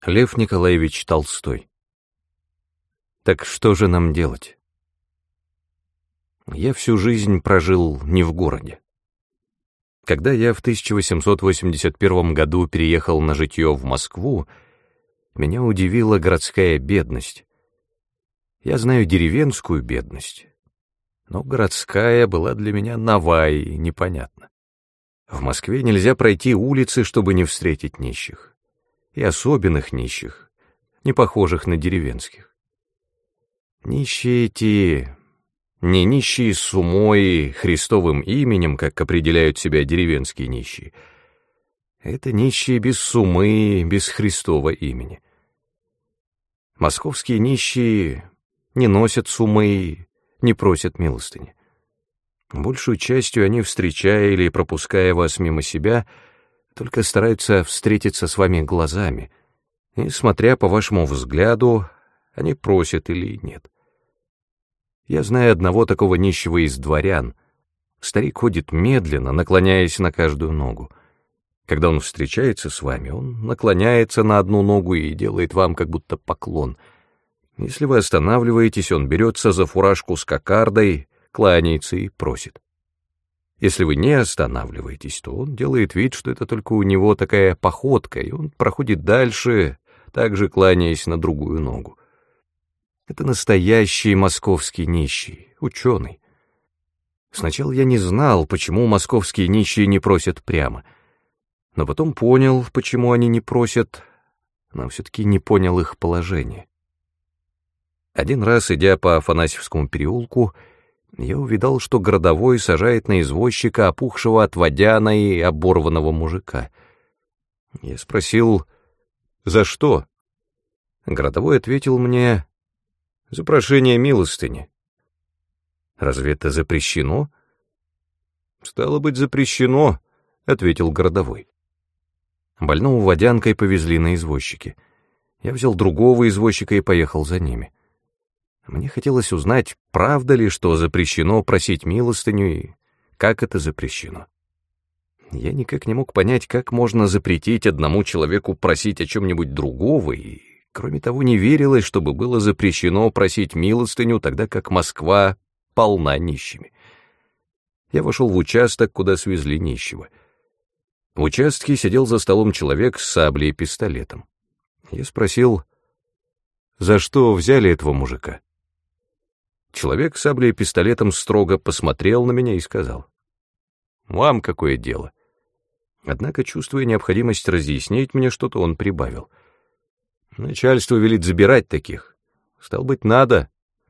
Лев Николаевич Толстой. Так что же нам делать? Я всю жизнь прожил не в городе. Когда я в 1881 году переехал на житье в Москву, меня удивила городская бедность. Я знаю деревенскую бедность, но городская была для меня нова и непонятна. В Москве нельзя пройти улицы, чтобы не встретить нищих. И особенных нищих, не похожих на деревенских. Нищие эти не нищие с умой, Христовым именем, как определяют себя деревенские нищие. Это нищие без сумы, без Христова имени. Московские нищие не носят сумы, не просят милостыни. Большую частью они, встречая или пропуская вас мимо себя, только стараются встретиться с вами глазами, и, смотря по вашему взгляду, они просят или нет. Я знаю одного такого нищего из дворян. Старик ходит медленно, наклоняясь на каждую ногу. Когда он встречается с вами, он наклоняется на одну ногу и делает вам как будто поклон. Если вы останавливаетесь, он берется за фуражку с кокардой, кланяется и просит. Если вы не останавливаетесь, то он делает вид, что это только у него такая походка, и он проходит дальше, также кланяясь на другую ногу. Это настоящий московский нищий, ученый. Сначала я не знал, почему московские нищие не просят прямо, но потом понял, почему они не просят, но все-таки не понял их положение. Один раз, идя по Афанасьевскому переулку, я увидал, что городовой сажает на извозчика опухшего от водяна и оборванного мужика. Я спросил, за что? Городовой ответил мне, за прошение милостыни. Разве это запрещено? Стало быть, запрещено, ответил городовой. Больного водянкой повезли на извозчике. Я взял другого извозчика и поехал за ними. Мне хотелось узнать, правда ли, что запрещено просить милостыню и как это запрещено. Я никак не мог понять, как можно запретить одному человеку просить о чем-нибудь другого, и, кроме того, не верилось, чтобы было запрещено просить милостыню, тогда как Москва полна нищими. Я вошел в участок, куда свезли нищего. В участке сидел за столом человек с саблей и пистолетом. Я спросил, за что взяли этого мужика? Человек с саблей и пистолетом строго посмотрел на меня и сказал, «Вам какое дело?» Однако, чувствуя необходимость разъяснить мне что-то, он прибавил. «Начальство велит забирать таких. Стало быть, надо».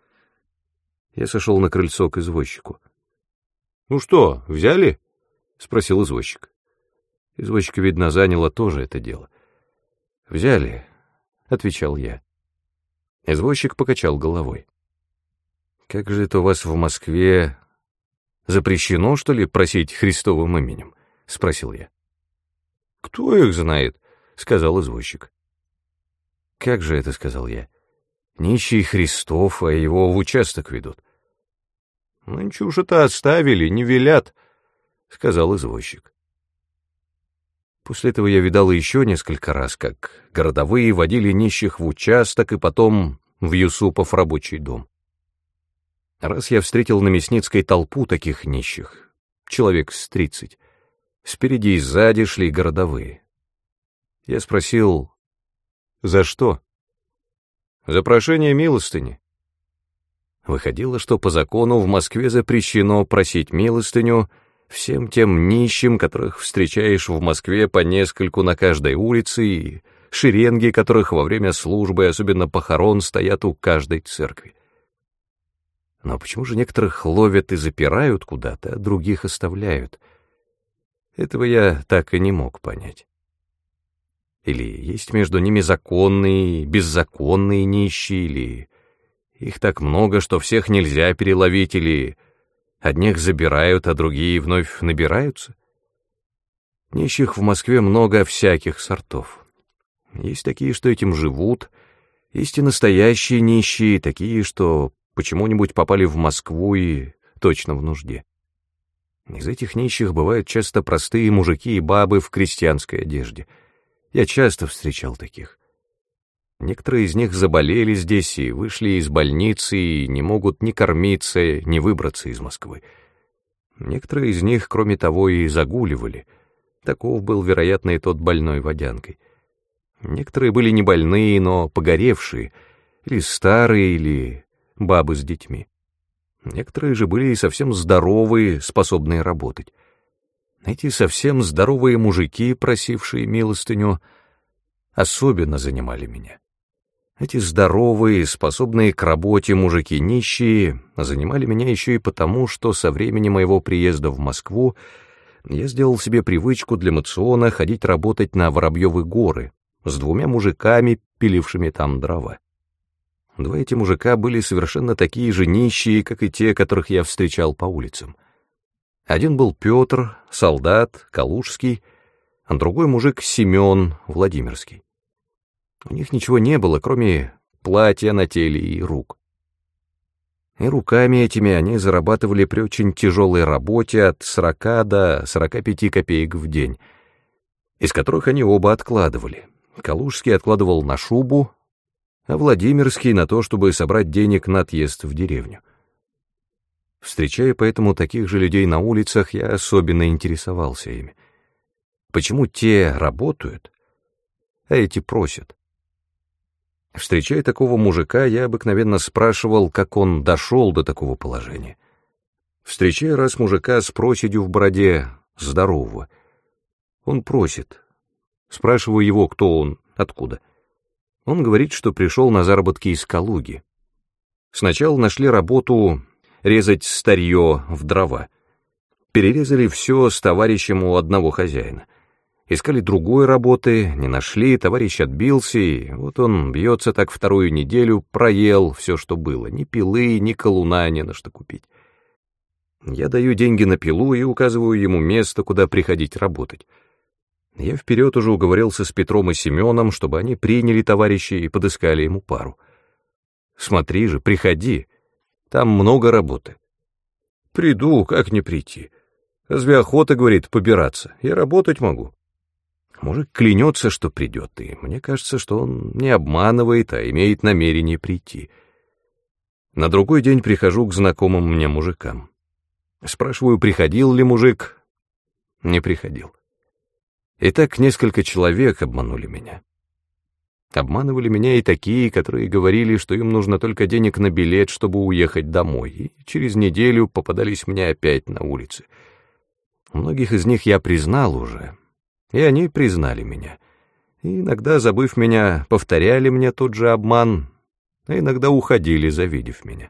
Я сошел на крыльцо к извозчику. «Ну что, взяли?» — спросил извозчик. Извозчика, видно, заняло тоже это дело. «Взяли», — отвечал я. Извозчик покачал головой. «Как же это у вас в Москве запрещено, что ли, просить Христовым именем?» — спросил я. «Кто их знает?» — сказал извозчик. «Как же это?» — сказал я. «Нищий Христов, а его в участок ведут». «Ну, ничего ж это оставили, не велят», — сказал извозчик. После этого я видал еще несколько раз, как городовые водили нищих в участок и потом в Юсупов рабочий дом. Раз я встретил на Мясницкой толпу таких нищих, человек с 30. Спереди и сзади шли городовые. Я спросил, за что? За прошение милостыни. Выходило, что по закону в Москве запрещено просить милостыню всем тем нищим, которых встречаешь в Москве по нескольку на каждой улице, и шеренги которых во время службы, особенно похорон, стоят у каждой церкви. Но почему же некоторых ловят и запирают куда-то, а других оставляют? Этого я так и не мог понять. Или есть между ними законные, беззаконные нищие, или их так много, что всех нельзя переловить, или одних забирают, а другие вновь набираются? Нищих в Москве много всяких сортов. Есть такие, что этим живут, есть и настоящие нищие, такие, что почему-нибудь попали в Москву и точно в нужде. Из этих нищих бывают часто простые мужики и бабы в крестьянской одежде. Я часто встречал таких. Некоторые из них заболели здесь и вышли из больницы, и не могут ни кормиться, ни выбраться из Москвы. Некоторые из них, кроме того, и загуливали. Таков был, вероятно, и тот больной водянкой. Некоторые были не больные, но погоревшие, или старые, или бабы с детьми. Некоторые же были и совсем здоровые, способные работать. Эти совсем здоровые мужики, просившие милостыню, особенно занимали меня. Эти здоровые, способные к работе мужики нищие занимали меня еще и потому, что со времени моего приезда в Москву я сделал себе привычку для мациона ходить работать на Воробьевы горы с двумя мужиками, пилившими там дрова. Два эти мужика были совершенно такие же нищие, как и те, которых я встречал по улицам. Один был Петр, солдат, калужский, а другой мужик Семен, Владимирский. У них ничего не было, кроме платья на теле и рук. И руками этими они зарабатывали при очень тяжелой работе от 40 до 45 копеек в день, из которых они оба откладывали. Калужский откладывал на шубу, а Владимирский на то, чтобы собрать денег на отъезд в деревню. Встречая поэтому таких же людей на улицах, я особенно интересовался ими. Почему те работают, а эти просят? Встречая такого мужика, я обыкновенно спрашивал, как он дошел до такого положения. Встречая раз мужика с проседью в бороде, здорового, он просит. Спрашиваю его, кто он, откуда. Он говорит, что пришел на заработки из Калуги. Сначала нашли работу резать старье в дрова. Перерезали все с товарищем у одного хозяина. Искали другой работы, не нашли, товарищ отбился, и вот он бьется так вторую неделю, проел все, что было, ни пилы, ни колуна не на что купить. Я даю деньги на пилу и указываю ему место, куда приходить работать. Я вперед уже уговорился с Петром и Семеном, чтобы они приняли товарища и подыскали ему пару. Смотри же, приходи, там много работы. Приду, как не прийти. Разве охота, говорит, побираться? Я работать могу. Мужик клянется, что придет, и мне кажется, что он не обманывает, а имеет намерение прийти. На другой день прихожу к знакомым мне мужикам. Спрашиваю, приходил ли мужик. Не приходил. И так несколько человек обманули меня. Обманывали меня и такие, которые говорили, что им нужно только денег на билет, чтобы уехать домой, и через неделю попадались мне опять на улице. Многих из них я признал уже, и они признали меня. И иногда, забыв меня, повторяли мне тот же обман, а иногда уходили, завидев меня.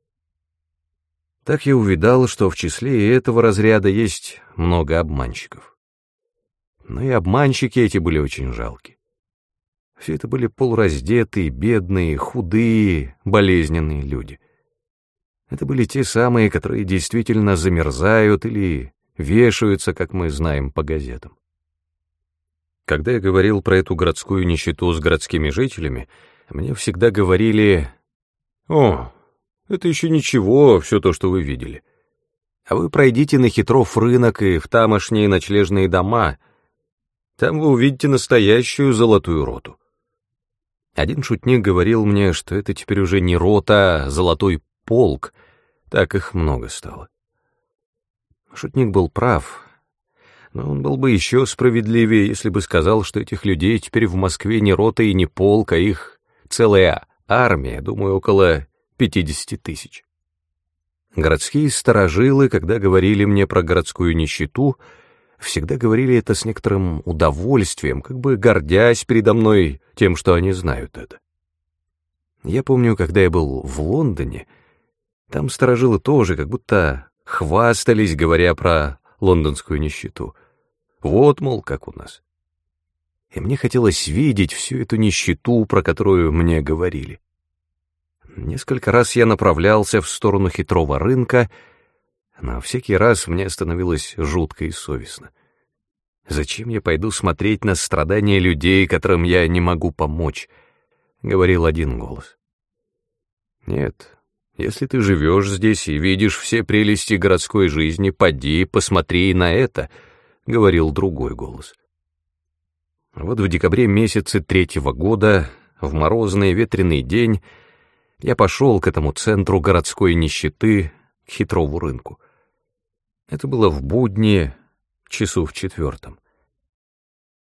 Так я увидал, что в числе и этого разряда есть много обманщиков. Но и обманщики эти были очень жалки. Все это были полураздетые, бедные, худые, болезненные люди. Это были те самые, которые действительно замерзают или вешаются, как мы знаем по газетам. Когда я говорил про эту городскую нищету с городскими жителями, мне всегда говорили: «О, это еще ничего, все то, что вы видели. А вы пройдите на Хитров рынок и в тамошние ночлежные дома, там вы увидите настоящую золотую роту». Один шутник говорил мне, что это теперь уже не рота, а золотой полк, так их много стало. Шутник был прав, но он был бы еще справедливее, если бы сказал, что этих людей теперь в Москве не рота и не полк, а их целая армия, думаю, около 50 тысяч. Городские старожилы, когда говорили мне про городскую нищету, всегда говорили это с некоторым удовольствием, как бы гордясь передо мной тем, что они знают это. Я помню, когда я был в Лондоне, там старожилы тоже как будто хвастались, говоря про лондонскую нищету. Вот, мол, как у нас. И мне хотелось видеть всю эту нищету, про которую мне говорили. Несколько раз я направлялся в сторону Хитрого рынка, но всякий раз мне становилось жутко и совестно. «Зачем я пойду смотреть на страдания людей, которым я не могу помочь?» — говорил один голос. «Нет, если ты живешь здесь и видишь все прелести городской жизни, поди, посмотри на это», — говорил другой голос. Вот в декабре месяце 3-го года В морозный ветреный день я пошел к этому центру городской нищеты, к Хитрову рынку. Это было в будни, часу в 4.